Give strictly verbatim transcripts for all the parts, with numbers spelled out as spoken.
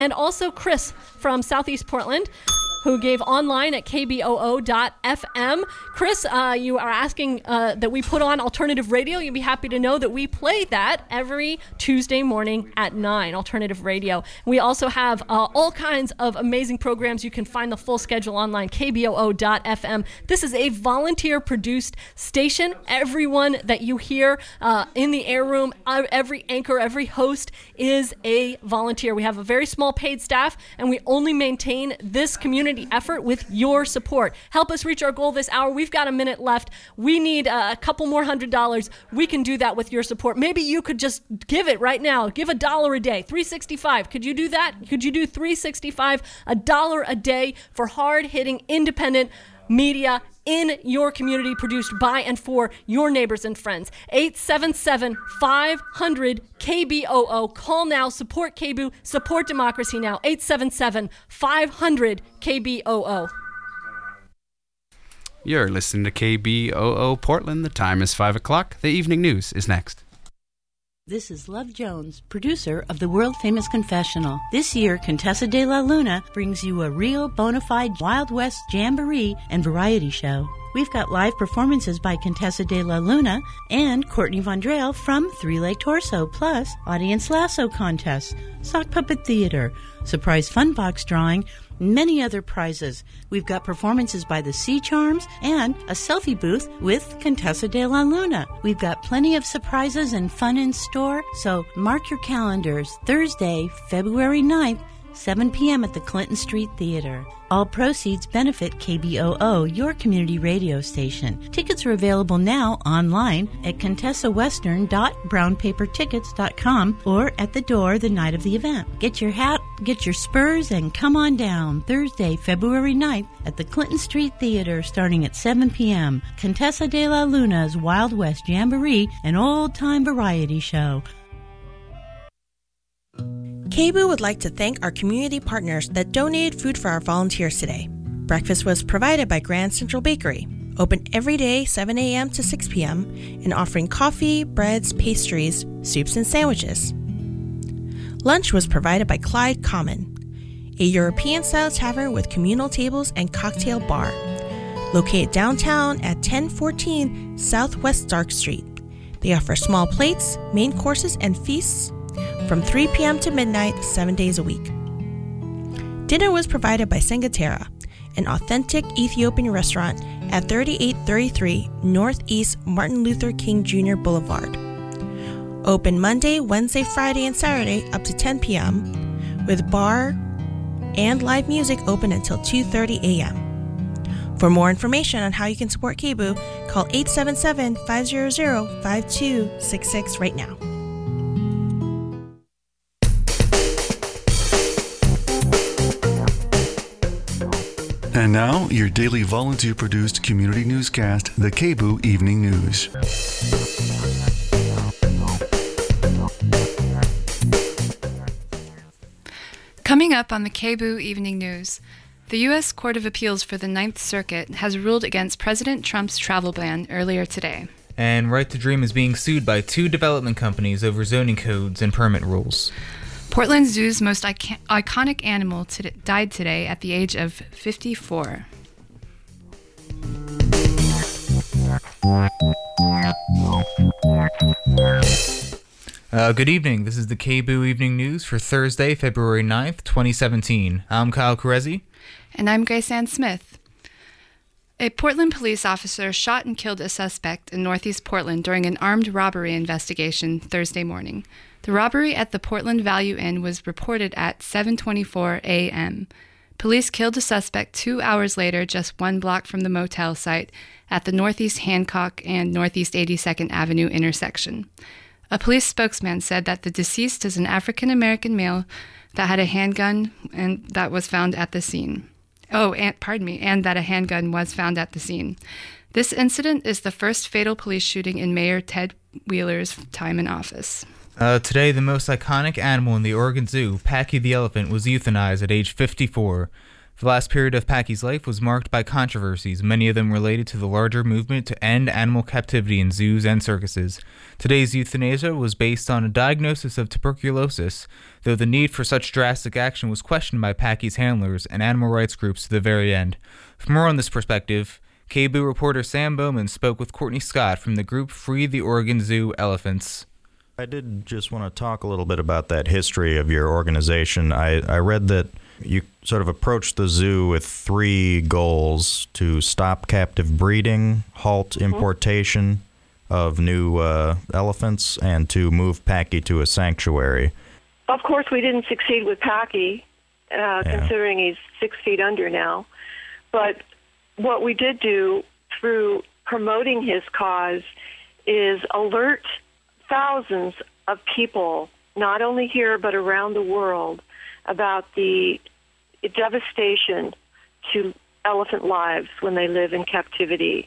and also Chris from Southeast Portland, who gave online at k b o o dot f m. Chris, uh, you are asking uh, that we put on alternative radio. You'll be happy to know that we play that every Tuesday morning at nine, alternative radio. We also have uh, all kinds of amazing programs. You can find the full schedule online, k b o o dot f m. This is a volunteer-produced station. Everyone that you hear uh, in the air room, uh, every anchor, every host is a volunteer. We have a very small paid staff, and we only maintain this community effort with your support. Help us reach our goal this hour. We've got a minute left. We need uh, a couple more hundred dollars. We can do that with your support. Maybe you could just give it right now. Give a dollar a day. three sixty-five. Could you do that? Could you do three sixty-five, a dollar a day for hard-hitting independent media in your community, produced by and for your neighbors and friends? eight seven seven, five hundred, K B O O. Call now. Support K B O O. Support democracy now. eight seven seven, five hundred, K B O O. You're listening to K B O O Portland. The time is five o'clock. The evening news is next. This is Love Jones, producer of the world-famous Confessional. This year, Contessa de la Luna brings you a real bona fide Wild West jamboree and variety show. We've got live performances by Contessa de la Luna and Courtney Vondrell from Three Leg Torso, plus audience lasso contests, sock puppet theater, surprise fun box drawing, many other prizes. We've got performances by the Sea Charms and a selfie booth with Contessa de la Luna. We've got plenty of surprises and fun in store, so mark your calendars. Thursday, February ninth, seven p.m. at the Clinton Street Theater. All proceeds benefit K B O O, your community radio station. Tickets are available now online at contessa western dot brown paper tickets dot com or at the door the night of the event. Get your hat, get your spurs, and come on down Thursday, February ninth at the Clinton Street Theater starting at seven p.m. Contessa de la Luna's Wild West Jamboree, an old-time variety show. K B O O would like to thank our community partners that donated food for our volunteers today. Breakfast was provided by Grand Central Bakery, open every day seven a.m. to six p.m. and offering coffee, breads, pastries, soups, and sandwiches. Lunch was provided by Clyde Common, a European-style tavern with communal tables and cocktail bar, located downtown at ten fourteen Southwest Dark Street. They offer small plates, main courses, and feasts from three p.m. to midnight, seven days a week. Dinner was provided by Sengatera, an authentic Ethiopian restaurant at thirty-eight thirty-three Northeast Martin Luther King Junior Boulevard. Open Monday, Wednesday, Friday, and Saturday up to ten p.m. with bar and live music open until two thirty a.m. For more information on how you can support K B O O, call eight seven seven, five hundred, five two six six right now. And now, your daily volunteer-produced community newscast, the K B O O Evening News. Coming up on the K B O O Evening News, the U S Court of Appeals for the Ninth Circuit has ruled against President Trump's travel ban earlier today. And Right to Dream is being sued by two development companies over zoning codes and permit rules. Portland Zoo's most icon- iconic animal t- died today at the age of fifty-four. Uh, good evening. This is the K B O O Evening News for Thursday, February ninth, twenty seventeen. I'm Kyle Carezzi. And I'm Grace Ann Smith. A Portland police officer shot and killed a suspect in Northeast Portland during an armed robbery investigation Thursday morning. The robbery at the Portland Value Inn was reported at seven twenty-four a.m. Police killed a suspect two hours later, just one block from the motel site at the Northeast Hancock and Northeast eighty-second Avenue intersection. A police spokesman said that the deceased is an African-American male that had a handgun and that was found at the scene. Oh, and, pardon me, and that a handgun was found at the scene. This incident is the first fatal police shooting in Mayor Ted Wheeler's time in office. Uh, today, the most iconic animal in the Oregon Zoo, Packy the elephant, was euthanized at age fifty-four. The last period of Packy's life was marked by controversies, many of them related to the larger movement to end animal captivity in zoos and circuses. Today's euthanasia was based on a diagnosis of tuberculosis, though the need for such drastic action was questioned by Packy's handlers and animal rights groups to the very end. For more on this perspective, K B O O reporter Sam Bowman spoke with Courtney Scott from the group Free the Oregon Zoo Elephants. I did just want to talk a little bit about that history of your organization. I, I read that you sort of approached the zoo with three goals: to stop captive breeding, halt importation of new uh, elephants, and to move Packy to a sanctuary. Of course, we didn't succeed with Packy, uh, yeah. considering he's six feet under now. But what we did do through promoting his cause is alert thousands of people, not only here but around the world, about the devastation to elephant lives when they live in captivity.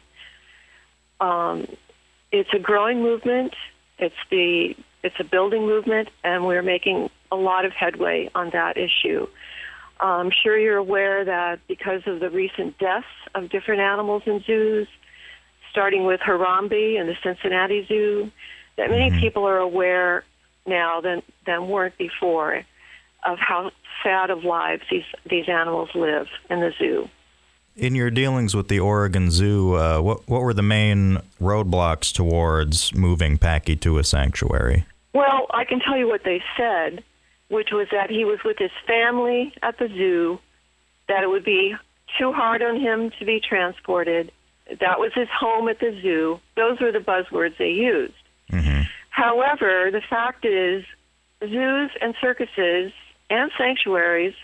Um, it's a growing movement. It's the it's a building movement, and we're making a lot of headway on that issue. I'm sure you're aware that because of the recent deaths of different animals in zoos, starting with Harambe in the Cincinnati Zoo, that many mm-hmm. people are aware now than, than weren't before of how sad of lives these, these animals live in the zoo. In your dealings with the Oregon Zoo, uh, what, what were the main roadblocks towards moving Packy to a sanctuary? Well, I can tell you what they said, which was that he was with his family at the zoo, that it would be too hard on him to be transported. That was his home at the zoo. Those were the buzzwords they used. Mm-hmm. However, the fact is, zoos and circuses and sanctuaries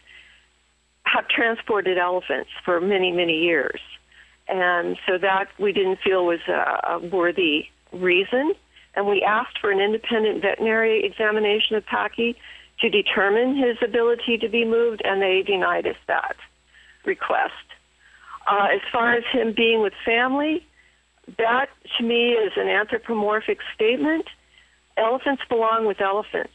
have transported elephants for many, many years. And so that we didn't feel was a, a worthy reason. And we asked for an independent veterinary examination of Packy to determine his ability to be moved, and they denied us that request. Uh, as far as him being with family, that to me is an anthropomorphic statement. Elephants belong with elephants.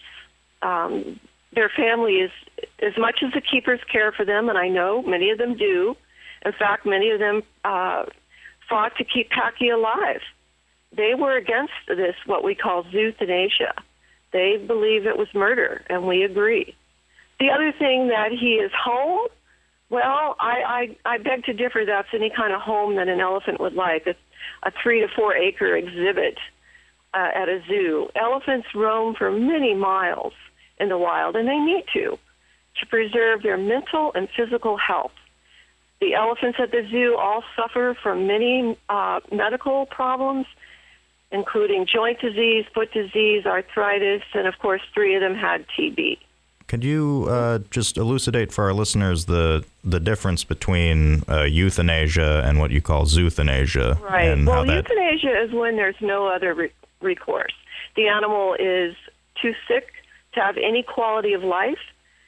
Um, their family is, as much as the keepers care for them, and I know many of them do. In fact, many of them uh, fought to keep Packy alive. They were against this, what we call zoothanasia. They believe it was murder, and we agree. The other thing that he is home, well, I, I, I beg to differ. That's any kind of home that an elephant would like, a, a three to four acre exhibit uh, at a zoo. Elephants roam for many miles in the wild, and they need to, to preserve their mental and physical health. The elephants at the zoo all suffer from many uh, medical problems, including joint disease, foot disease, arthritis, and of course three of them had T B. Could you uh, just elucidate for our listeners the the difference between uh, euthanasia and what you call zoothanasia? Right. And well, how that... euthanasia is when there's no other re- recourse. The animal is too sick to have any quality of life,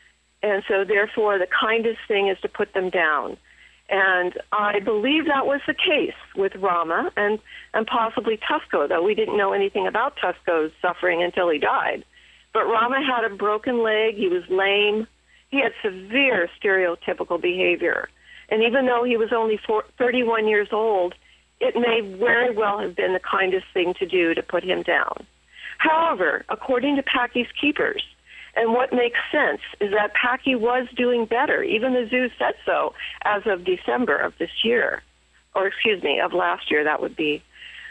and so therefore the kindest thing is to put them down. And I believe that was the case with Rama and, and possibly Tusco, though we didn't know anything about Tusco's suffering until he died. But Rama had a broken leg. He was lame. He had severe stereotypical behavior. And even though he was only four, thirty-one years old, it may very well have been the kindest thing to do to put him down. However, according to Packy's keepers, and what makes sense is that Packy was doing better. Even the zoo said so as of December of this year, or excuse me, of last year, that would be.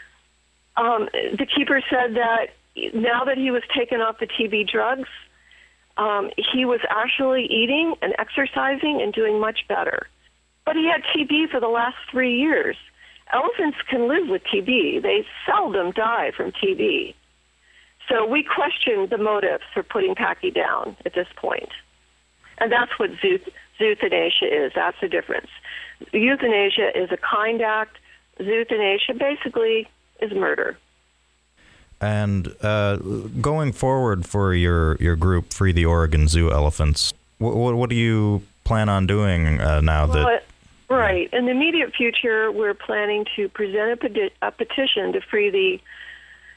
Um, the keeper said that now that he was taken off the T B drugs, um, he was actually eating and exercising and doing much better. But he had T B for the last three years. Elephants can live with T B. They seldom die from T B. So we question the motives for putting Packy down at this point. And that's what zooth- zoothanasia is. That's the difference. Euthanasia is a kind act. Zoothanasia basically is murder. And uh, going forward for your, your group, Free the Oregon Zoo Elephants, what, what, what do you plan on doing uh, now well, that... Right. In the immediate future, we're planning to present a, peti- a petition to free the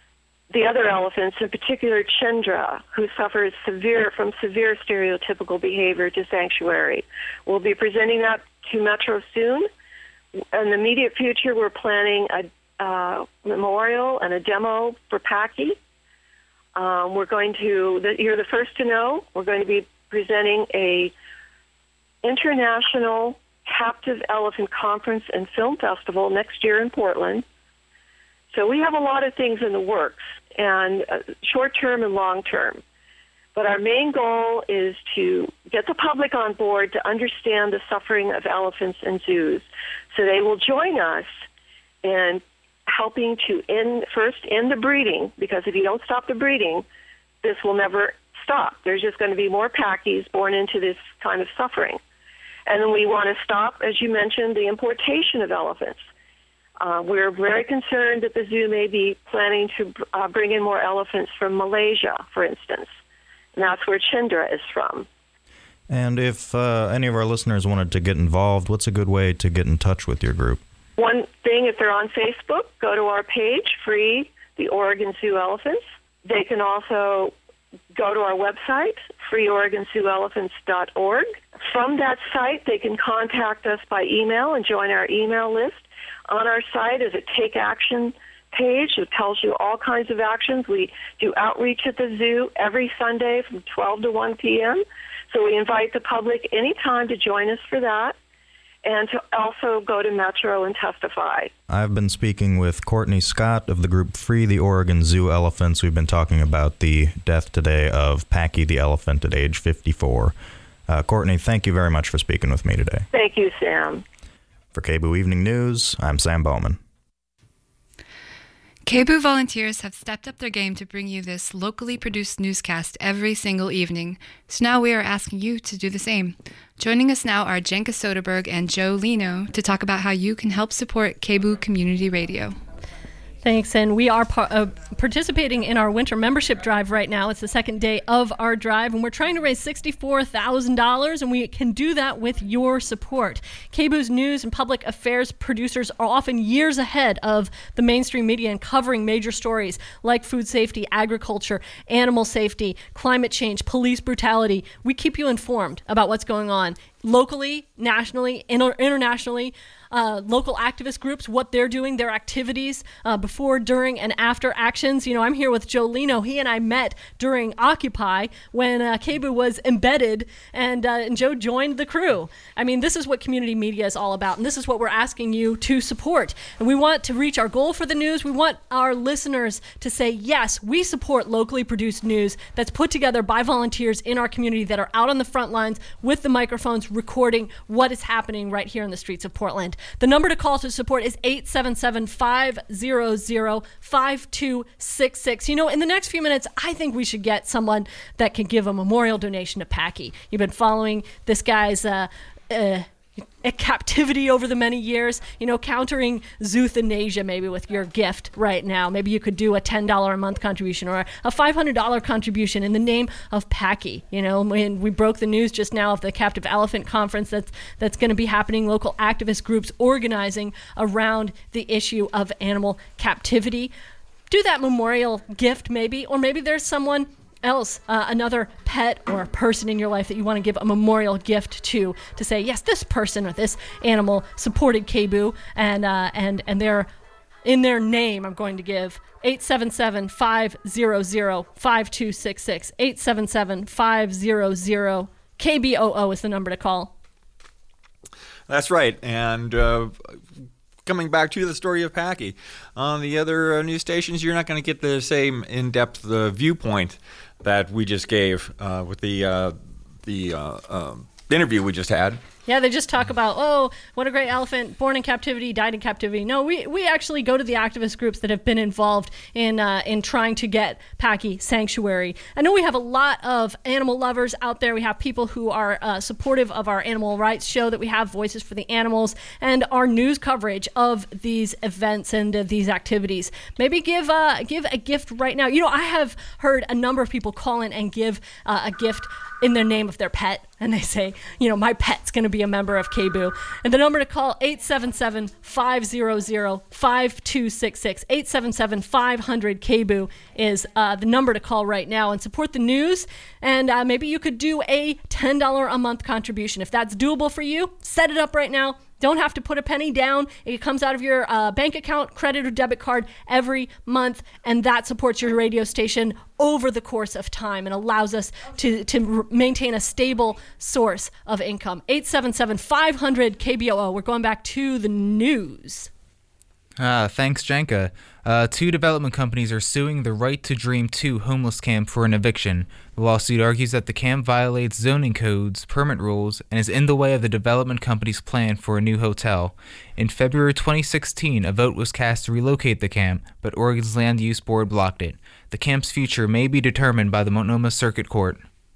the other elephants, in particular Chendra, who suffers severe from severe stereotypical behavior, to sanctuary. We'll be presenting that to Metro soon. In the immediate future, we're planning a uh, memorial and a demo for Packy. Um, we're going to, the, you're the first to know, we're going to be presenting a international captive elephant conference and film festival next year in Portland. So we have a lot of things in the works, and uh, short-term and long-term. But our main goal is to get the public on board to understand the suffering of elephants in zoos, so they will join us in helping to end, first end the breeding, because if you don't stop the breeding, this will never stop. There's just going to be more Packies born into this kind of suffering. And then we want to stop, as you mentioned, the importation of elephants. Uh, we're very concerned that the zoo may be planning to uh, bring in more elephants from Malaysia, for instance. And that's where Chendra is from. And if uh, any of our listeners wanted to get involved, what's a good way to get in touch with your group? One thing, if they're on Facebook, go to our page, Free the Oregon Zoo Elephants. They can also go to our website, free oregon zoo elephants dot org. From that site, they can contact us by email and join our email list. On our site is a Take Action page that tells you all kinds of actions. We do outreach at the zoo every Sunday from twelve to one p.m., so we invite the public anytime to join us for that, and to also go to Metro and testify. I've been speaking with Courtney Scott of the group Free the Oregon Zoo Elephants. We've been talking about the death today of Packy the elephant at age fifty-four. Uh, Courtney, thank you very much for speaking with me today. Thank you, Sam. For K B O Evening News, I'm Sam Bowman. K B O volunteers have stepped up their game to bring you this locally produced newscast every single evening, so now we are asking you to do the same. Joining us now are Jenka Soderberg and Joe Lino to talk about how you can help support K B O Community Radio. Thanks, and we are par- uh, participating in our winter membership drive right now. It's the second day of our drive, and we're trying to raise sixty-four thousand dollars, and we can do that with your support. K B O's news and public affairs producers are often years ahead of the mainstream media in covering major stories like food safety, agriculture, animal safety, climate change, police brutality. We keep you informed about what's going on locally, nationally, inter- internationally. Uh, local activist groups, what they're doing, their activities uh, before, during, and after actions. You know, I'm here with Joe Lino. He and I met during Occupy when uh, K B O was embedded, and, uh, and Joe joined the crew. I mean, this is what community media is all about, and this is what we're asking you to support. And we want to reach our goal for the news. We want our listeners to say, yes, we support locally produced news that's put together by volunteers in our community that are out on the front lines with the microphones recording what is happening right here in the streets of Portland. The number to call to support is eight seven seven, five hundred, five two six six. You know, in the next few minutes, I think we should get someone that can give a memorial donation to Packy. You've been following this guy's uh, uh, captivity over the many years, you know, countering zoothanasia maybe with your gift right now. Maybe you could do a ten dollars a month contribution or a five hundred dollars contribution in the name of Packy. You know, when we broke the news just now of the Captive Elephant Conference that's that's going to be happening, local activist groups organizing around the issue of animal captivity. Do that memorial gift maybe, or maybe there's someone else, uh, another pet or person in your life that you want to give a memorial gift to, to say, yes, this person or this animal supported K B O, and uh, and and they're in their name. I'm going to give eight seven seven, five hundred, five two six six. eight seven seven, five hundred, K B O O is the number to call. That's right, and uh, coming back to the story of Packy, on the other uh, news stations, you're not going to get the same in-depth uh, viewpoint that we just gave uh, with the uh, the uh, um, interview we just had. Yeah, they just talk about, oh, what a great elephant, born in captivity, died in captivity. No, we, we actually go to the activist groups that have been involved in uh, in trying to get Packy sanctuary. I know we have a lot of animal lovers out there. We have people who are uh, supportive of our animal rights show, that we have Voices for the Animals, and our news coverage of these events and uh, these activities. Maybe give, uh, give a gift right now. You know, I have heard a number of people call in and give uh, a gift in the name of their pet, and they say, you know, my pet's going to be a member of K B O O. And the number to call, eight seven seven, five hundred, five two six six. eight seven seven, five hundred, K B O O is uh, the number to call right now and support the news. And uh, maybe you could do a ten dollars a month contribution. If that's doable for you, set it up right now. Don't have to put a penny down. It comes out of your uh, bank account, credit or debit card every month, and that supports your radio station over the course of time and allows us to, to maintain a stable source of income. eight seven seven, five hundred, K B O O. We're going back to the news. Ah, thanks, Janka. Uh, two development companies are suing the Right to Dream two homeless camp for an eviction. The lawsuit argues that the camp violates zoning codes, permit rules, and is in the way of the development company's plan for a new hotel. In February twenty sixteen, a vote was cast to relocate the camp, but Oregon's Land Use Board blocked it. The camp's future may be determined by the Multnomah Circuit Court.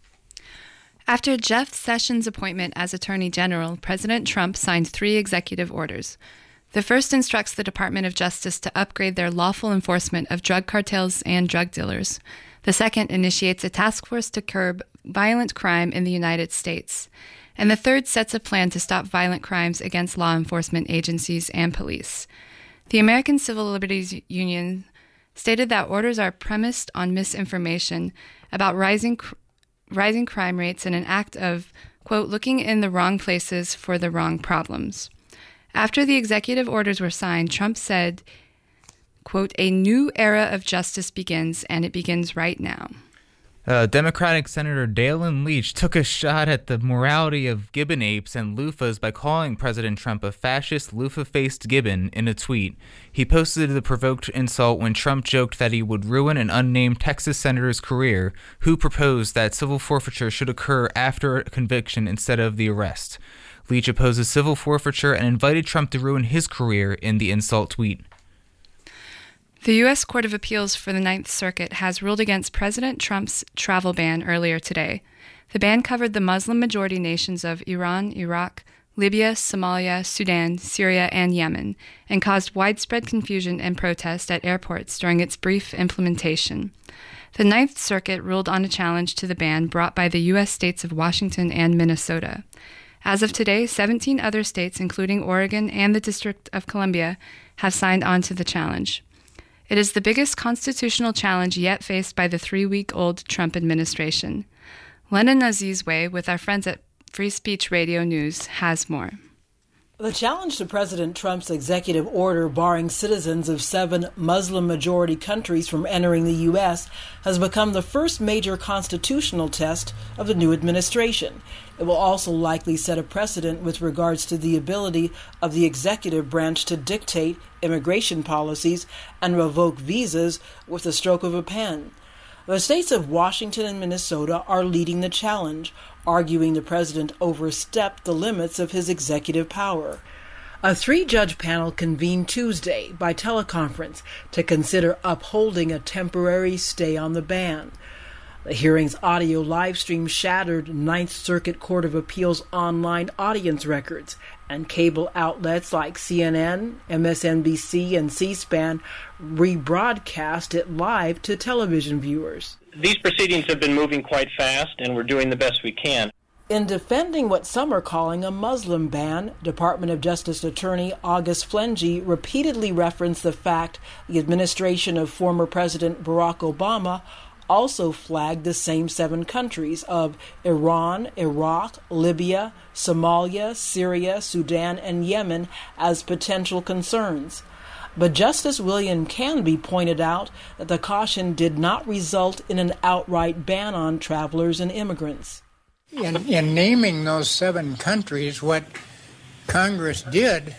After Jeff Sessions' appointment as Attorney General, President Trump signed three executive orders. The first instructs the Department of Justice to upgrade their lawful enforcement of drug cartels and drug dealers. The second initiates a task force to curb violent crime in the United States. And the third sets a plan to stop violent crimes against law enforcement agencies and police. The American Civil Liberties Union stated that orders are premised on misinformation about rising cr- rising crime rates and an act of, quote, looking in the wrong places for the wrong problems. After the executive orders were signed, Trump said, quote, a new era of justice begins, and it begins right now. Uh, Democratic Senator Dalen Leach took a shot at the morality of gibbon apes and loofahs by calling President Trump a fascist, loofah-faced gibbon in a tweet. He posted the provoked insult when Trump joked that he would ruin an unnamed Texas senator's career, who proposed that civil forfeiture should occur after a conviction instead of the arrest. Leach opposes civil forfeiture and invited Trump to ruin his career in the insult tweet. The U S Court of Appeals for the Ninth Circuit has ruled against President Trump's travel ban earlier today. The ban covered the Muslim-majority nations of Iran, Iraq, Libya, Somalia, Sudan, Syria, and Yemen, and caused widespread confusion and protest at airports during its brief implementation. The Ninth Circuit ruled on a challenge to the ban brought by the U S states of Washington and Minnesota. As of today, seventeen other states, including Oregon and the District of Columbia, have signed on to the challenge. It is the biggest constitutional challenge yet faced by the three-week-old Trump administration. Lennon Azizwe, with our friends at Free Speech Radio News, has more. The challenge to President Trump's executive order barring citizens of seven Muslim-majority countries from entering the U S has become the first major constitutional test of the new administration. It will also likely set a precedent with regards to the ability of the executive branch to dictate immigration policies and revoke visas with the stroke of a pen. The states of Washington and Minnesota are leading the challenge, arguing the president overstepped the limits of his executive power. A three-judge panel convened Tuesday by teleconference to consider upholding a temporary stay on the ban. The hearing's audio live stream shattered Ninth Circuit Court of Appeals online audience records, and cable outlets like C N N, M S N B C, and C-SPAN rebroadcast it live to television viewers. These proceedings have been moving quite fast, and we're doing the best we can. In defending what some are calling a Muslim ban, Department of Justice Attorney August Flengy repeatedly referenced the fact the administration of former President Barack Obama also flagged the same seven countries of Iran, Iraq, Libya, Somalia, Syria, Sudan, and Yemen as potential concerns. But Justice William Canby pointed out that the caution did not result in an outright ban on travelers and immigrants. In, in naming those seven countries, what Congress did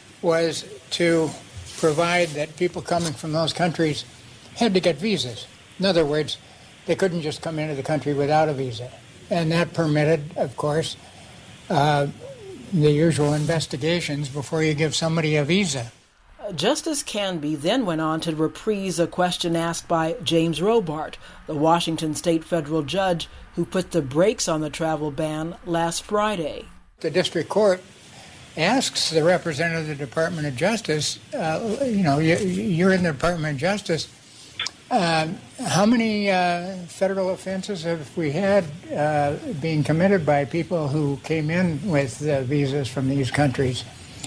was to provide that people coming from those countries had to get visas. In other words, they couldn't just come into the country without a visa. And that permitted, of course, uh, the usual investigations before you give somebody a visa. Justice Canby then went on to reprise a question asked by James Robart, the Washington state federal judge who put the brakes on the travel ban last Friday. The district court asks the representative of the Department of Justice, uh, you know, you're in the Department of Justice, Uh, how many uh, federal offenses have we had uh, being committed by people who came in with uh, visas from these countries?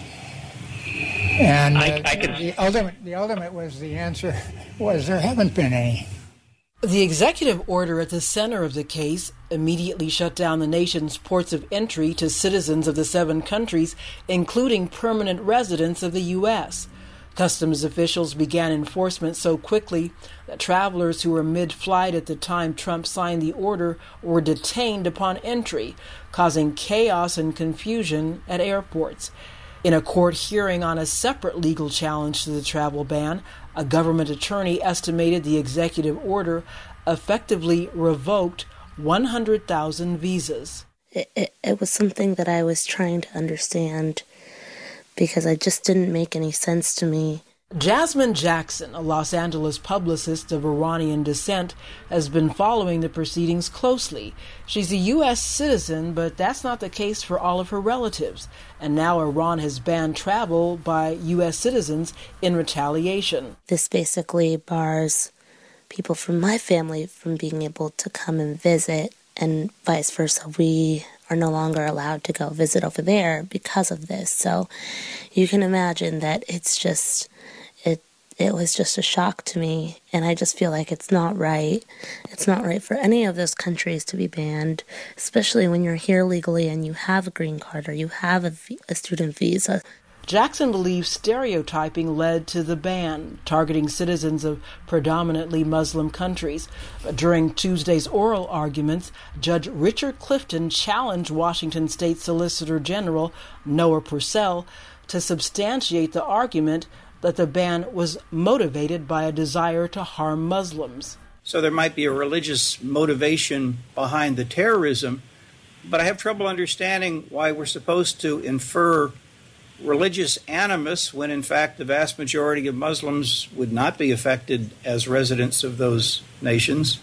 And uh, I, I could... the ultimate, the ultimate was the answer was there haven't been any. The executive order at the center of the case immediately shut down the nation's ports of entry to citizens of the seven countries, including permanent residents of the U S Customs officials began enforcement so quickly that travelers who were mid-flight at the time Trump signed the order were detained upon entry, causing chaos and confusion at airports. In a court hearing on a separate legal challenge to the travel ban, a government attorney estimated the executive order effectively revoked one hundred thousand visas. It, it, it was something that I was trying to understand because it just didn't make any sense to me. Jasmine Jackson, a Los Angeles publicist of Iranian descent, has been following the proceedings closely. She's a U S citizen, but that's not the case for all of her relatives. And now Iran has banned travel by U S citizens in retaliation. This basically bars people from my family from being able to come and visit, and vice versa. We are no longer allowed to go visit over there because of this. So you can imagine that it's just... It it was just a shock to me, and I just feel like it's not right. It's not right for any of those countries to be banned, especially when you're here legally and you have a green card or you have a, a student visa. Jackson believes stereotyping led to the ban, targeting citizens of predominantly Muslim countries. But during Tuesday's oral arguments, Judge Richard Clifton challenged Washington State Solicitor General Noah Purcell to substantiate the argument that the ban was motivated by a desire to harm Muslims. So there might be a religious motivation behind the terrorism, but I have trouble understanding why we're supposed to infer religious animus when, in fact, the vast majority of Muslims would not be affected as residents of those nations,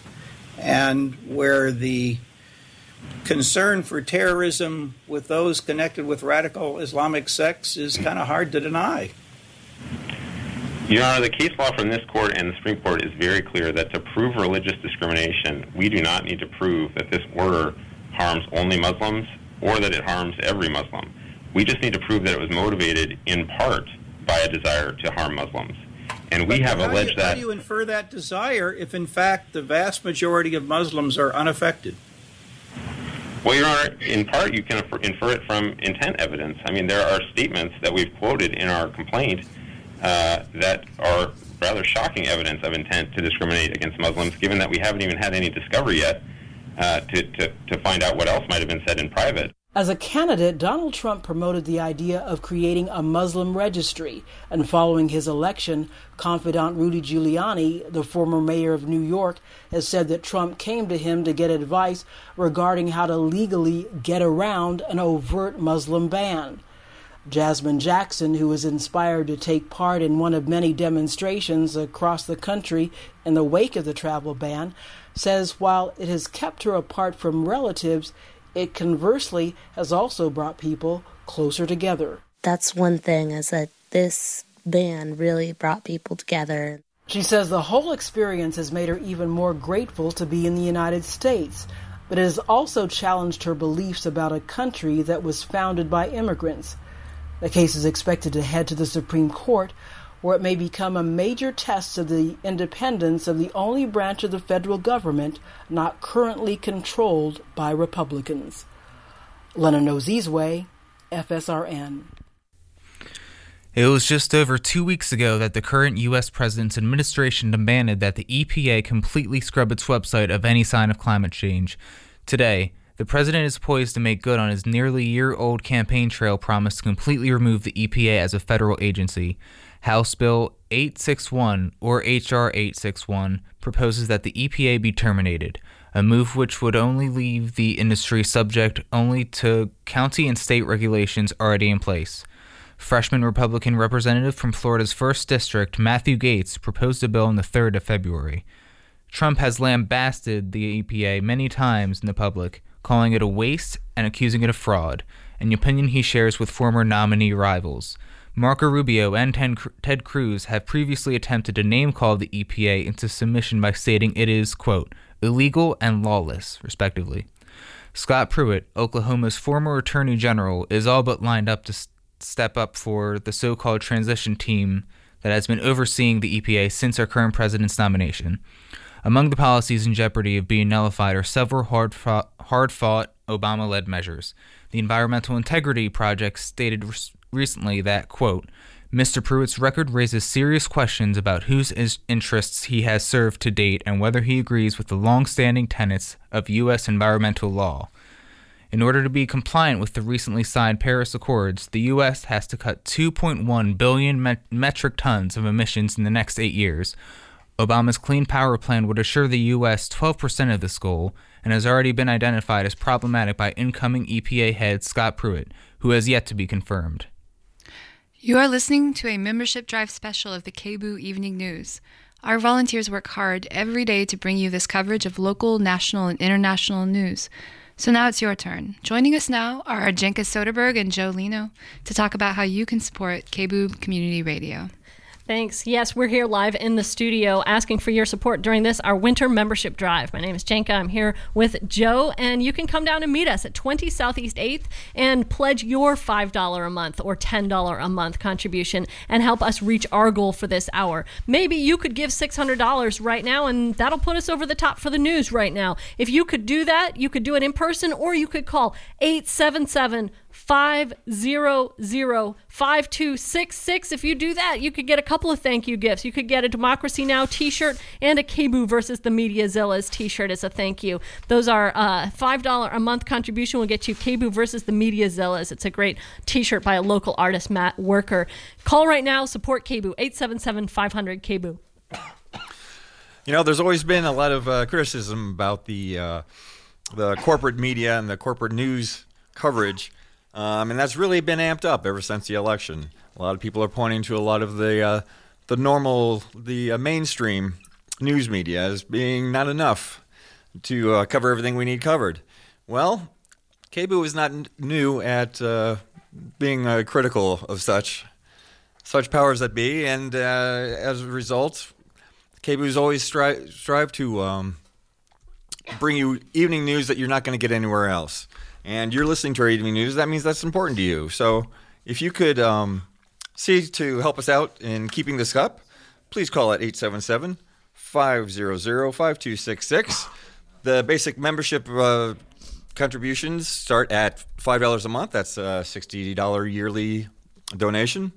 and where the concern for terrorism with those connected with radical Islamic sects is kind of hard to deny. Your Honor, the case law from this court and the Supreme Court is very clear that to prove religious discrimination, we do not need to prove that this order harms only Muslims or that it harms every Muslim. We just need to prove that it was motivated in part by a desire to harm Muslims. And we but have how alleged do you, that... How do you infer that desire if, in fact, the vast majority of Muslims are unaffected? Well, Your Honor, in part you can infer it from intent evidence. I mean, there are statements that we've quoted in our complaint uh, that are rather shocking evidence of intent to discriminate against Muslims, given that we haven't even had any discovery yet uh, to, to, to find out what else might have been said in private. As a candidate, Donald Trump promoted the idea of creating a Muslim registry, and following his election, confidant Rudy Giuliani, the former mayor of New York, has said that Trump came to him to get advice regarding how to legally get around an overt Muslim ban. Jasmine Jackson, who was inspired to take part in one of many demonstrations across the country in the wake of the travel ban, says while it has kept her apart from relatives, it conversely has also brought people closer together. That's one thing, is that this ban really brought people together. She says the whole experience has made her even more grateful to be in the United States, but it has also challenged her beliefs about a country that was founded by immigrants. The case is expected to head to the Supreme Court, where it may become a major test of the independence of the only branch of the federal government not currently controlled by Republicans. Lennon Ozizwe, F S R N. It was just over two weeks ago that the current U S president's administration demanded that the E P A completely scrub its website of any sign of climate change. Today, the president is poised to make good on his nearly year-old campaign trail promise to completely remove the E P A as a federal agency. House Bill eight sixty-one, or H R eight sixty-one, proposes that the E P A be terminated, a move which would only leave the industry subject only to county and state regulations already in place. Freshman Republican representative from Florida's first District, Matthew Gaetz, proposed a bill on the third of February. Trump has lambasted the E P A many times in the public, calling it a waste and accusing it of fraud, an opinion he shares with former nominee rivals. Marco Rubio and Ted Cruz have previously attempted to name-call the E P A into submission by stating it is, quote, illegal and lawless, respectively. Scott Pruitt, Oklahoma's former attorney general, is all but lined up to s- step up for the so-called transition team that has been overseeing the E P A since our current president's nomination. Among the policies in jeopardy of being nullified are several hard-fought, hard-fought Obama-led measures. The Environmental Integrity Project stated re- recently that, quote, Mister Pruitt's record raises serious questions about whose is- interests he has served to date and whether he agrees with the long-standing tenets of U S environmental law. In order to be compliant with the recently signed Paris Accords, the U S has to cut two point one billion met- metric tons of emissions in the next eight years. Obama's Clean Power Plan would assure the U S twelve percent of this goal and has already been identified as problematic by incoming E P A head Scott Pruitt, who has yet to be confirmed. You are listening to a membership drive special of the K B O O Evening News. Our volunteers work hard every day to bring you this coverage of local, national, and international news. So now it's your turn. Joining us now are Jenka Soderberg and Joe Lino to talk about how you can support K B O O Community Radio. Thanks. Yes, we're here live in the studio asking for your support during this, our winter membership drive. My name is Jenka. I'm here with Joe, and you can come down and meet us at twenty Southeast eighth and pledge your five dollars a month or ten dollars a month contribution and help us reach our goal for this hour. Maybe you could give six hundred dollars right now, and that'll put us over the top for the news right now. If you could do that, you could do it in person, or you could call eight seven seven, five hundred, five two six six. If you do that, you could get a couple of thank you gifts. You could get a Democracy Now! T-shirt and a K B O O versus the Media Zillas T-shirt as a thank you. Those are uh, five dollars a month contribution will get you K B O O versus the Media Zillas. It's a great T-shirt by a local artist, Matt Worker. Call right now, support K B O O, eight seven seven, five hundred, K B O O. You know, there's always been a lot of uh, criticism about the uh, the corporate media and the corporate news coverage. Um, and that's really been amped up ever since the election. A lot of people are pointing to a lot of the uh, the normal, the uh, mainstream news media as being not enough to uh, cover everything we need covered. Well, K B O O is not n- new at uh, being uh, critical of such such powers that be, and uh, as a result, K B O O has always stri- strive to um, bring you evening news that you're not going to get anywhere else. And you're listening to our evening news, that means that's important to you. So if you could um, see to help us out in keeping this up, please call at eight seven seven, five hundred, five two six six. The basic membership uh, contributions start at five dollars a month. That's a sixty dollars yearly donation.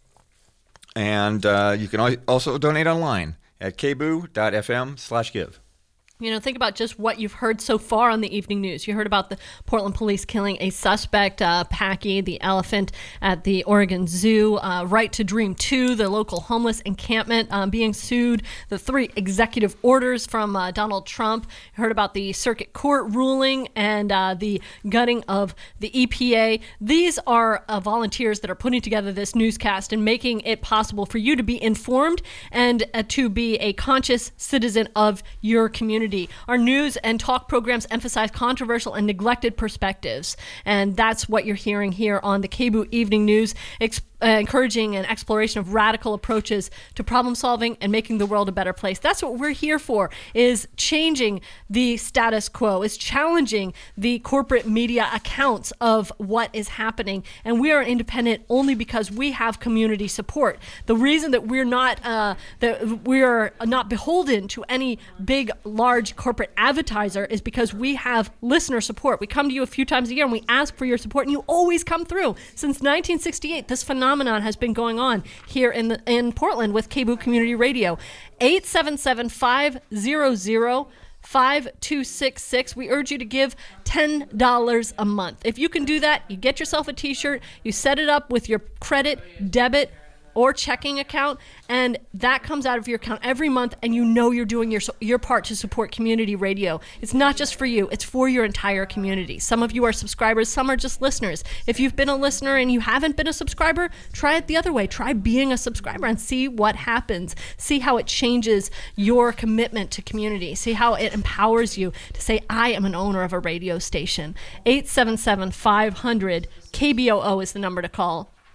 And uh, you can also donate online at k b o o dot f m slash give. You know, think about just what you've heard so far on the evening news. You heard about the Portland police killing a suspect, uh, Packy, the elephant at the Oregon Zoo, uh, Right to Dream two, the local homeless encampment um, being sued, the three executive orders from uh, Donald Trump. You heard about the circuit court ruling and uh, the gutting of the E P A. These are uh, volunteers that are putting together this newscast and making it possible for you to be informed and uh, to be a conscious citizen of your community. Our news and talk programs emphasize controversial and neglected perspectives, and that's what you're hearing here on the K B O O Evening News, exp- uh, encouraging an exploration of radical approaches to problem solving and making the world a better place. That's what we're here for, is changing the status quo, is challenging the corporate media accounts of what is happening, and we are independent only because we have community support. The reason that we're not uh, that we're not beholden to any big, large corporate advertiser is because we have listener support. We come to you a few times a year and we ask for your support, and you always come through. Since nineteen sixty-eight, this phenomenon has been going on here in the, in Portland with K B O O Community Radio. eight seven seven, five hundred, five two six six. We urge you to give ten dollars a month. If you can do that, you get yourself a t-shirt, you set it up with your credit, debit, or checking account, and that comes out of your account every month, and you know you're doing your your part to support community radio. It's not just for you, it's for your entire community. Some of you are subscribers, some are just listeners. If you've been a listener and you haven't been a subscriber, try it the other way. Try being a subscriber and see what happens. See how it changes your commitment to community. See how it empowers you to say, I am an owner of a radio station. eight seven seven, five hundred, K B O O is the number to call.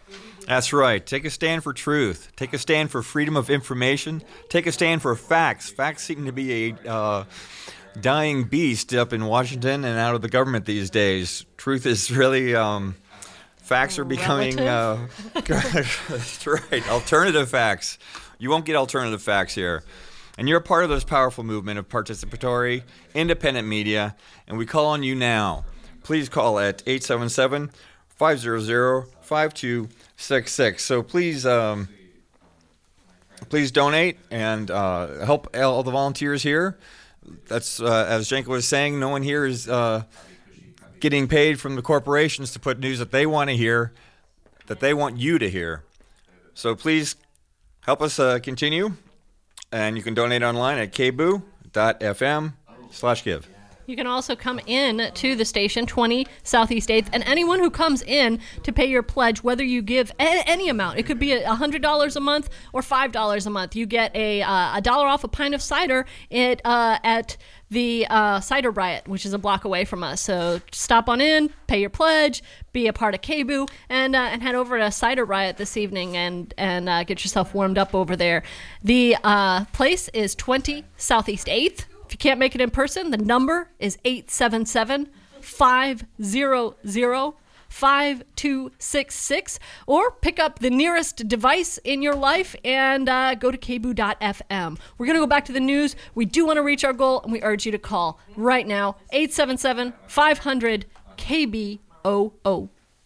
That's right. Take a stand for truth. Take a stand for freedom of information. Take a stand for facts. Facts seem to be a uh, dying beast up in Washington and out of the government these days. Truth is really... Um, facts are becoming... Uh, that's right. Alternative facts. You won't get alternative facts here. And you're a part of this powerful movement of participatory, independent media, and we call on you now. Please call at eight seven seven, five hundred, five two six six. So please um, please donate and uh, help all the volunteers here. That's, uh, as Jenko was saying, no one here is uh, getting paid from the corporations to put news that they want to hear, that they want you to hear. So please help us uh, continue. And you can donate online at k b o o dot f m slash give. You can also come in to the station, twenty Southeast eighth, and anyone who comes in to pay your pledge, whether you give a- any amount, it could be one hundred dollars a month or five dollars a month, you get a uh, a dollar off a pint of cider it, uh, at the uh, Cider Riot, which is a block away from us. So stop on in, pay your pledge, be a part of K B O O, and uh, and head over to Cider Riot this evening and and uh, get yourself warmed up over there. The uh, place is twenty Southeast eighth. If you can't make it in person, the number is eight seven seven, five hundred, five two six six, or pick up the nearest device in your life and uh, go to k b o o dot f m. We're going to go back to the news. We do want to reach our goal, and we urge you to call right now, eight seven seven, five hundred, K B O O.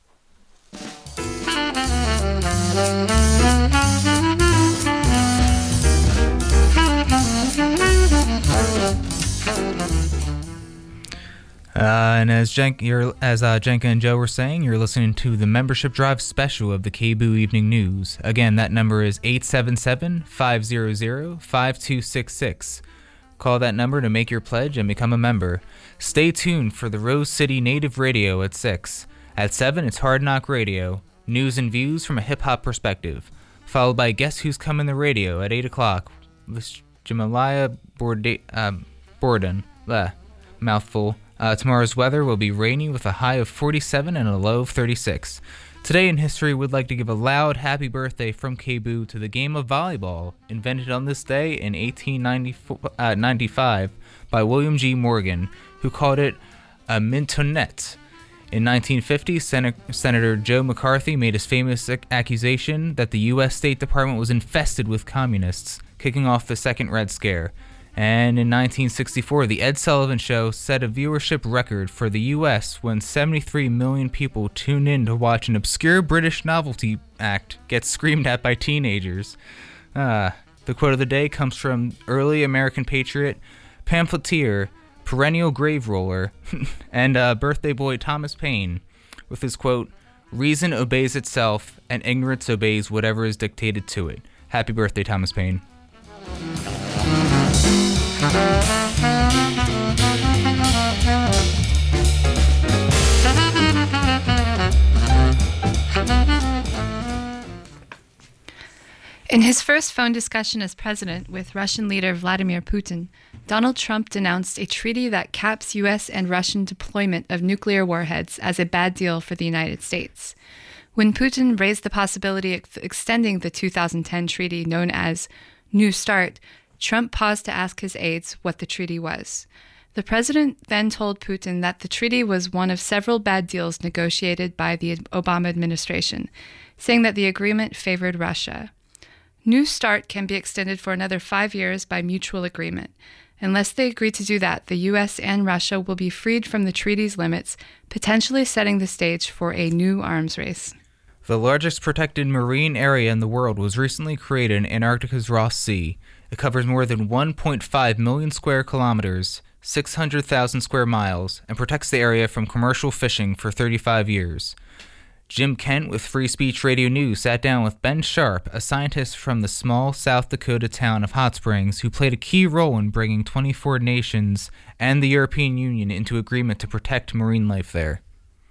Uh, and as Jen, you're, as uh, Jenka and Joe were saying, you're listening to the Membership Drive special of the K B O O Evening News. Again, that number is eight seven seven, five hundred, five two six six. Call that number to make your pledge and become a member. Stay tuned for the Rose City Native Radio at six. At seven, it's Hard Knock Radio, news and views from a hip-hop perspective. Followed by Guess Who's Coming the Radio at eight o'clock. With Jamalaya Borde- uh, Borden. Blah, mouthful. Uh, tomorrow's weather will be rainy with a high of forty-seven and a low of thirty-six. Today in history, we'd like to give a loud happy birthday from K B O O to the game of volleyball, invented on this day in eighteen ninety-five by William G. Morgan, who called it a mintonette. In nineteen fifty, Sen- Senator Joe McCarthy made his famous ac- accusation that the U S State Department was infested with communists, kicking off the Second Red Scare. And in nineteen sixty-four, The Ed Sullivan Show set a viewership record for the U S when seventy-three million people tuned in to watch an obscure British novelty act get screamed at by teenagers. Uh, the quote of the day comes from early American patriot, pamphleteer, perennial grave roller, and uh, birthday boy Thomas Paine, with his quote, "Reason obeys itself, and ignorance obeys whatever is dictated to it." Happy birthday, Thomas Paine. In his first phone discussion as president with Russian leader Vladimir Putin, Donald Trump denounced a treaty that caps U S and Russian deployment of nuclear warheads as a bad deal for the United States. When Putin raised the possibility of extending the two thousand ten treaty known as New START, Trump paused to ask his aides what the treaty was. The president then told Putin that the treaty was one of several bad deals negotiated by the Obama administration, saying that the agreement favored Russia. New START can be extended for another five years by mutual agreement. Unless they agree to do that, the U S and Russia will be freed from the treaty's limits, potentially setting the stage for a new arms race. The largest protected marine area in the world was recently created in Antarctica's Ross Sea. It covers more than one point five million square kilometers, six hundred thousand square miles, and protects the area from commercial fishing for thirty-five years. Jim Kent with Free Speech Radio News sat down with Ben Sharp, a scientist from the small South Dakota town of Hot Springs, who played a key role in bringing twenty-four nations and the European Union into agreement to protect marine life there.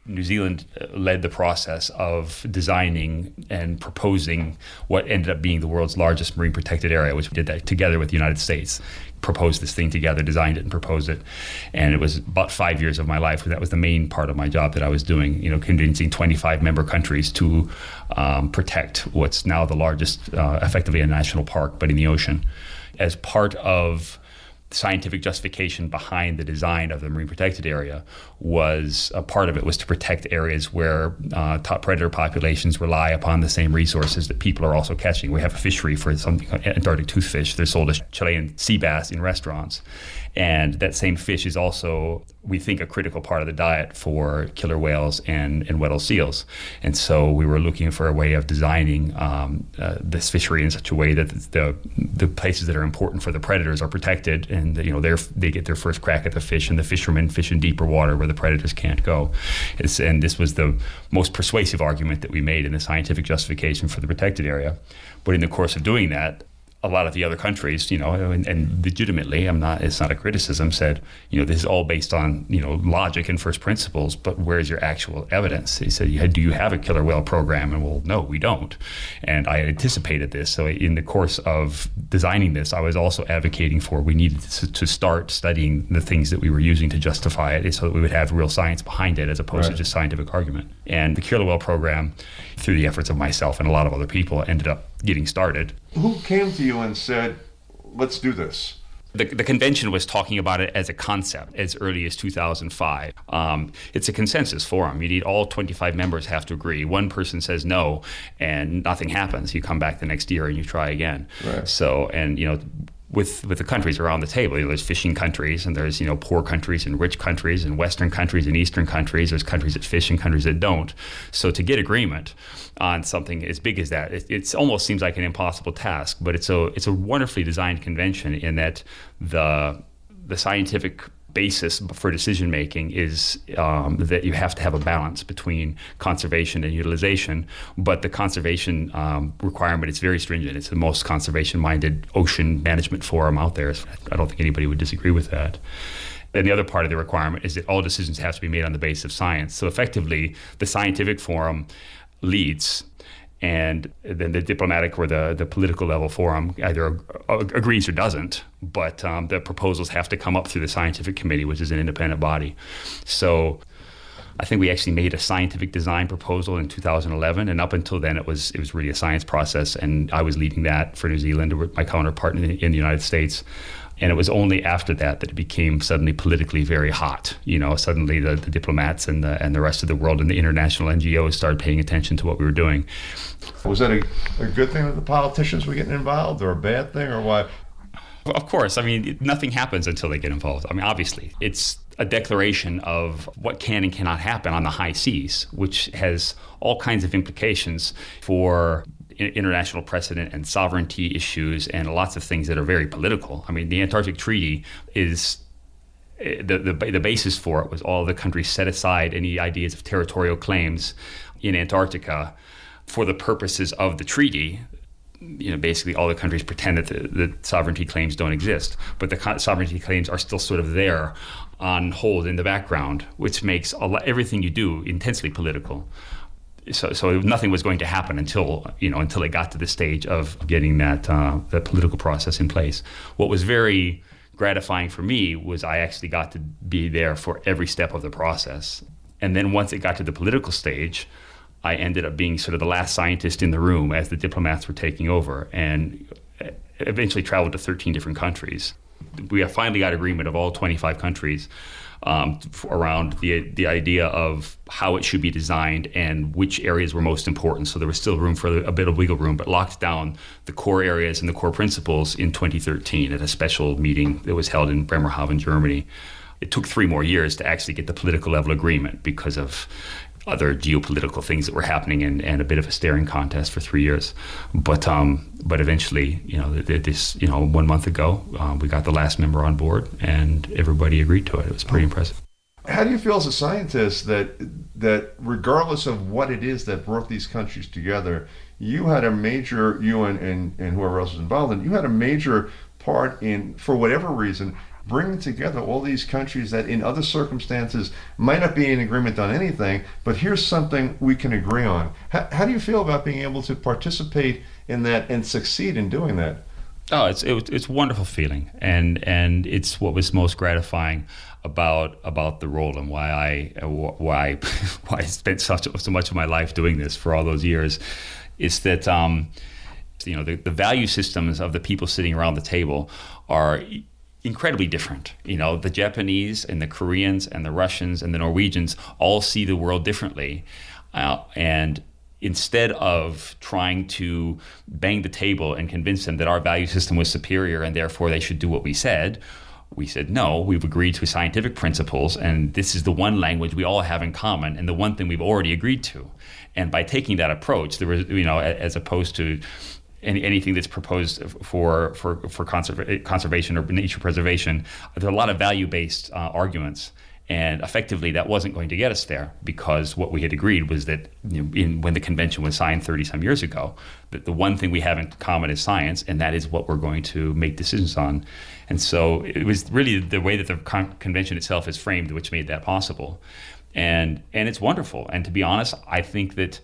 New Zealand led the process of designing and proposing what ended up being the world's largest marine protected area, which we did that together with the United States. Proposed this thing together, designed it and proposed it. And it was about five years of my life. That was the main part of my job that I was doing, you know, convincing twenty-five member countries to um, protect what's now the largest, uh, effectively a national park, but in the ocean. As part of scientific justification behind the design of the marine protected area was a part of it was to protect areas where uh, top predator populations rely upon the same resources that people are also catching. We have a fishery for something called Antarctic toothfish. They're sold as Chilean sea bass in restaurants. And that same fish is also, we think, a critical part of the diet for killer whales and, and Weddell seals. And so we were looking for a way of designing um, uh, this fishery in such a way that the the places that are important for the predators are protected, and you know they they get their first crack at the fish, and the fishermen fish in deeper water where the predators can't go. It's, and this was the most persuasive argument that we made in the scientific justification for the protected area. But in the course of doing that, a lot of the other countries, you know, and, and legitimately, I'm not, it's not a criticism, said, you know, this is all based on, you know, logic and first principles, but where's your actual evidence? He said, do you have a killer whale program? And well, no, we don't. And I anticipated this. So in the course of designing this, I was also advocating for we needed to, to start studying the things that we were using to justify it so that we would have real science behind it as opposed right. to just scientific argument. And the killer whale program, through the efforts of myself and a lot of other people, ended up getting started. Who came to you and said, let's do this? The, the convention was talking about it as a concept as early as two thousand five. Um, it's a consensus forum. You need all twenty-five members have to agree. One person says no, and nothing happens. You come back the next year and you try again. Right. So, and you know, with with the countries around the table, you know, there's fishing countries, and there's you know poor countries and rich countries, and Western countries and Eastern countries. There's countries that fish and countries that don't. So to get agreement on something as big as that, it it's almost seems like an impossible task. But it's a it's a wonderfully designed convention in that the the scientific basis for decision making is um, that you have to have a balance between conservation and utilization, but the conservation um, requirement is very stringent. It's the most conservation-minded ocean management forum out there. I don't think anybody would disagree with that. And the other part of the requirement is that all decisions have to be made on the basis of science. So effectively, the scientific forum leads, and then the diplomatic or the, the political level forum either agrees or doesn't, but um, the proposals have to come up through the scientific committee, which is an independent body. So I think we actually made a scientific design proposal in two thousand eleven, and up until then it was it was really a science process, and I was leading that for New Zealand with my counterpart in the, in the United States. And it was only after that that it became suddenly politically very hot. You know, suddenly the, the diplomats and the and the rest of the world and the international N G Os started paying attention to what we were doing. Was that a, a good thing that the politicians were getting involved, or a bad thing, or what? Well, of course. I mean, it, nothing happens until they get involved. I mean, obviously, it's a declaration of what can and cannot happen on the high seas, which has all kinds of implications for international precedent and sovereignty issues and lots of things that are very political. I mean, the Antarctic Treaty is the, the the basis for it was all the countries set aside any ideas of territorial claims in Antarctica for the purposes of the treaty. You know, basically all the countries pretend that the, the sovereignty claims don't exist, but the co- sovereignty claims are still sort of there on hold in the background, which makes a lot, everything you do intensely political. So, so nothing was going to happen until you know until it got to the stage of getting that uh, that political process in place. What was very gratifying for me was I actually got to be there for every step of the process. And then once it got to the political stage, I ended up being sort of the last scientist in the room as the diplomats were taking over, and eventually traveled to thirteen different countries. We finally got agreement of all twenty-five countries um, around the the idea of how it should be designed and which areas were most important. So there was still room for a bit of wiggle room, but locked down the core areas and the core principles in twenty thirteen at a special meeting that was held in Bremerhaven, Germany. It took three more years to actually get the political level agreement because of other geopolitical things that were happening, and, and a bit of a staring contest for three years. But um, but eventually, you know, this you know one month ago, um, we got the last member on board, and everybody agreed to it. It was pretty impressive. How do you feel as a scientist that that regardless of what it is that brought these countries together, you had a major, you and, and, and whoever else was involved, and you had a major part in, for whatever reason, bringing together all these countries that in other circumstances might not be in agreement on anything, but here's something we can agree on. How, how do you feel about being able to participate in that and succeed in doing that? Oh, it's it, it's a wonderful feeling, and and it's what was most gratifying about about the role and why I why why I spent such so much of my life doing this for all those years, is that um, you know the, the value systems of the people sitting around the table are incredibly different. You know, the Japanese and the Koreans and the Russians and the Norwegians all see the world differently, uh, and instead of trying to bang the table and convince them that our value system was superior and therefore they should do what we said, we said, no, we've agreed to scientific principles, and this is the one language we all have in common and the one thing we've already agreed to. And by taking that approach, there was, you know, as opposed to any, anything that's proposed for for for conserva- conservation or nature preservation, there are a lot of value-based uh, arguments. And effectively, that wasn't going to get us there, because what we had agreed was that, you know, in, when the convention was signed thirty-some years ago, that the one thing we have in common is science, and that is what we're going to make decisions on. And so it was really the way that the con- convention itself is framed which made that possible. And and it's wonderful. And to be honest, I think that,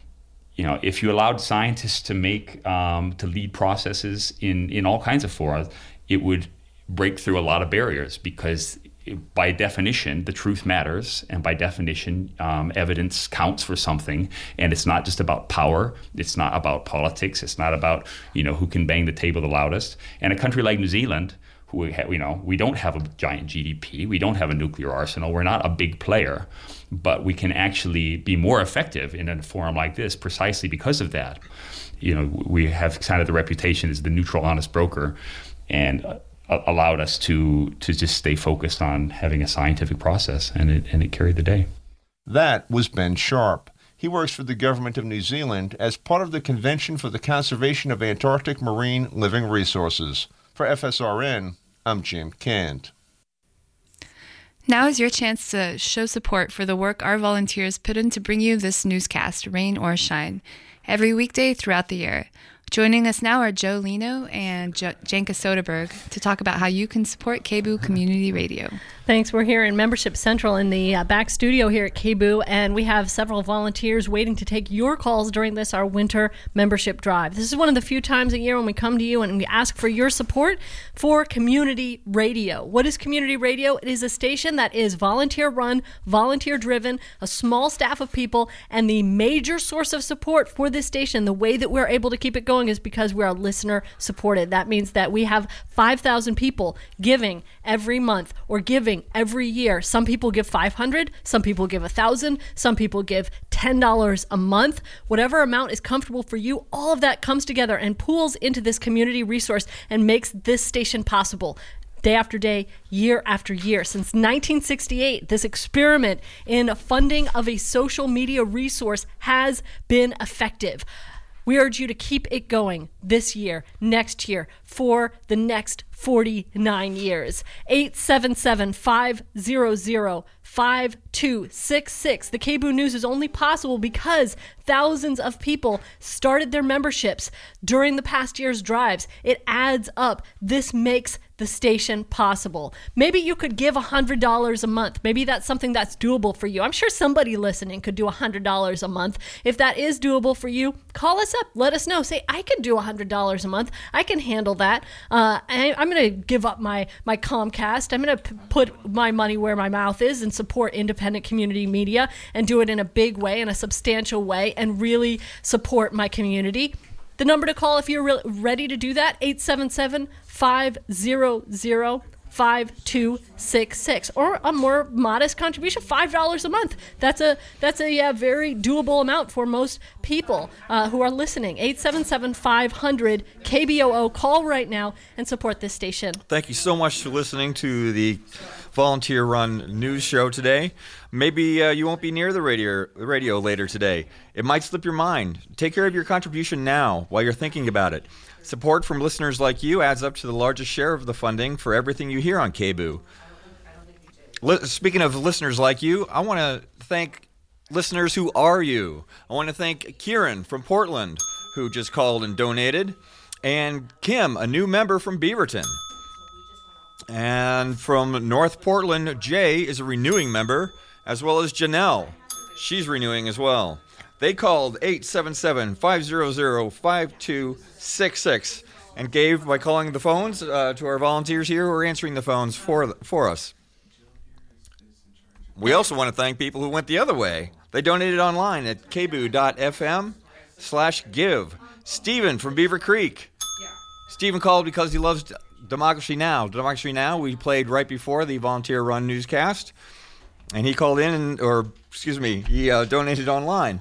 you know, if you allowed scientists to make, um, to lead processes in, in all kinds of fora, it would break through a lot of barriers, because by definition, the truth matters, and by definition, um, evidence counts for something. And it's not just about power. It's not about politics. It's not about, you know, who can bang the table the loudest. And a country like New Zealand, who we have, you know, we don't have a giant G D P. We don't have a nuclear arsenal. We're not a big player, but we can actually be more effective in a forum like this precisely because of that. You know, we have kind of the reputation as the neutral, honest broker, and uh, allowed us to to just stay focused on having a scientific process, and it and it carried the day. That was Ben Sharp. He works for the government of New Zealand as part of the Convention for the Conservation of Antarctic Marine Living Resources. For F S R N, I'm Jim Kent. Now is your chance to show support for the work our volunteers put in to bring you this newscast, rain or shine, every weekday throughout the year. Joining us now are Joe Lino and jo- Janka Soderberg to talk about how you can support K B O Community Radio. Thanks. We're here in Membership Central in the uh, back studio here at K B O, and we have several volunteers waiting to take your calls during this, our winter membership drive. This is one of the few times a year when we come to you and we ask for your support for community radio. What is community radio? It is a station that is volunteer-run, volunteer-driven, a small staff of people, and the major source of support for this station, the way that we're able to keep it going, is because we are listener-supported. That means that we have five thousand people giving every month or giving every year. Some people give five hundred dollars, some people give one thousand dollars, some people give ten dollars a month. Whatever amount is comfortable for you, all of that comes together and pools into this community resource and makes this station possible. Day after day, year after year. Since nineteen sixty-eight, this experiment in funding of a social media resource has been effective. We urge you to keep it going this year, next year, for the next forty-nine years. eight seven seven, five hundred, five two six six. The K B O News is only possible because thousands of people started their memberships during the past year's drives. It adds up. This makes the station possible. Maybe you could give one hundred dollars a month. Maybe that's something that's doable for you. I'm sure somebody listening could do one hundred dollars a month. If that is doable for you, call us up. Let us know. Say, I can do one hundred dollars a month. I can handle that. Uh, I, I'm going to give up my, my Comcast. I'm going to p- put my money where my mouth is and support independent community media and do it in a big way, in a substantial way, and really support my community. The number to call if you're re- ready to do that, eight seven seven, five hundred, five two six six, or a more modest contribution, five dollars a month. That's a that's a yeah, very doable amount for most people uh, who are listening. eight seven seven, five hundred, K B O O. Call right now and support this station. Thank you so much for listening to the volunteer-run news show today. Maybe uh, you won't be near the radio, radio later today. It might slip your mind. Take care of your contribution now while you're thinking about it. Support from listeners like you adds up to the largest share of the funding for everything you hear on K B O. Li- speaking of listeners like you, I want to thank listeners who are you. I want to thank Kieran from Portland, who just called and donated, and Kim, a new member from Beaverton. And from North Portland, Jay is a renewing member, as well as Janelle. She's renewing as well. They called eight seven seven, five hundred, five two six six and gave by calling the phones uh, to our volunteers here who are answering the phones for for us. We also want to thank people who went the other way. They donated online at kboo.fm slash give. Stephen from Beaver Creek. Stephen called because he loves Democracy Now! Democracy Now! We played right before the volunteer-run newscast. And he called in, and, or excuse me, he uh, donated online.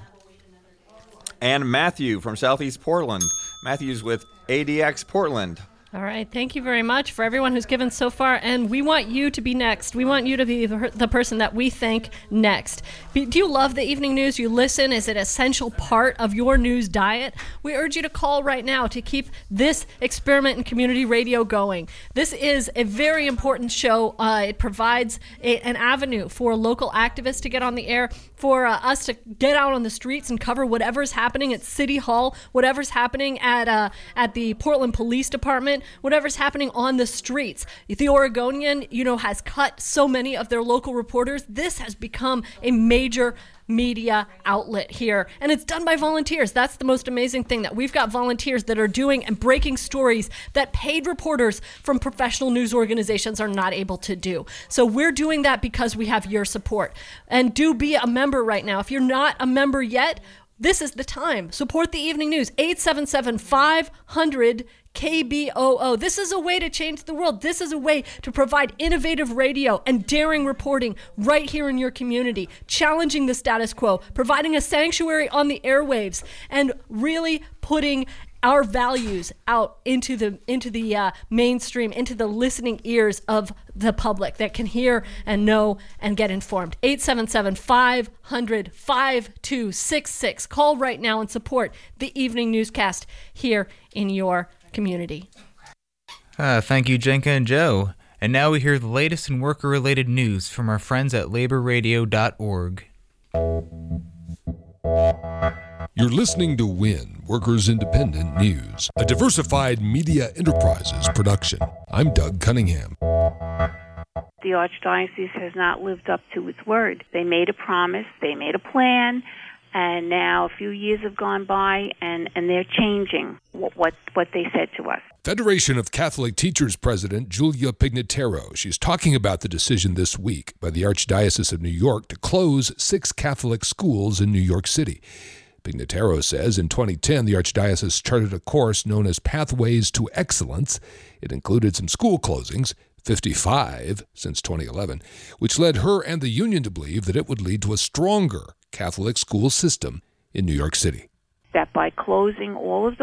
And Matthew from Southeast Portland. Matthew's with A D X Portland. All right. Thank you very much for everyone who's given so far. And we want you to be next. We want you to be the, the person that we thank next. Be, do you love the evening news? You listen? Is it an essential part of your news diet? We urge you to call right now to keep this experiment in community radio going. This is a very important show. Uh, it provides a, an avenue for local activists to get on the air, for uh, us to get out on the streets and cover whatever's happening at City Hall, whatever's happening at uh, at the Portland Police Department, whatever's happening on the streets. The Oregonian, you know, has cut so many of their local reporters. This has become a major media outlet here, and it's done by volunteers. That's the most amazing thing, that we've got volunteers that are doing and breaking stories that paid reporters from professional news organizations are not able to do. So we're doing that because we have your support. And do be a member right now. If you're not a member yet, this is the time. Support the evening news. eight seven seven, five hundred, K B O O. This is a way to change the world. This is a way to provide innovative radio and daring reporting right here in your community, challenging the status quo, providing a sanctuary on the airwaves, and really putting our values out into the into the uh, mainstream, into the listening ears of the public that can hear and know and get informed. eight seven seven, five hundred, five two six six. Call right now and support the evening newscast here in your community. Uh, thank you, Jenka and Joe. And now we hear the latest in worker-related news from our friends at labor radio dot org. You're listening to WIN, Workers Independent News, a diversified media enterprises production. I'm Doug Cunningham. The Archdiocese has not lived up to its word. They made a promise, they made a plan, and now a few years have gone by, and, and they're changing what, what what they said to us. Federation of Catholic Teachers President Julia Pignataro. She's talking about the decision this week by the Archdiocese of New York to close six Catholic schools in New York City. Pignataro says in twenty ten, the Archdiocese charted a course known as Pathways to Excellence. It included some school closings, fifty-five since twenty eleven, which led her and the union to believe that it would lead to a stronger Catholic school system in New York City. That by closing all of the